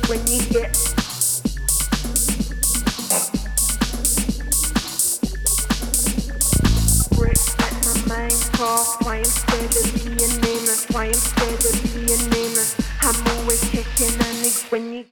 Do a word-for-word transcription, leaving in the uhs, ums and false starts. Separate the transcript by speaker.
Speaker 1: when you get bricks at my Minecraft. Why I'm scared of being nameless? Why I'm scared of being nameless? I'm always kicking and when you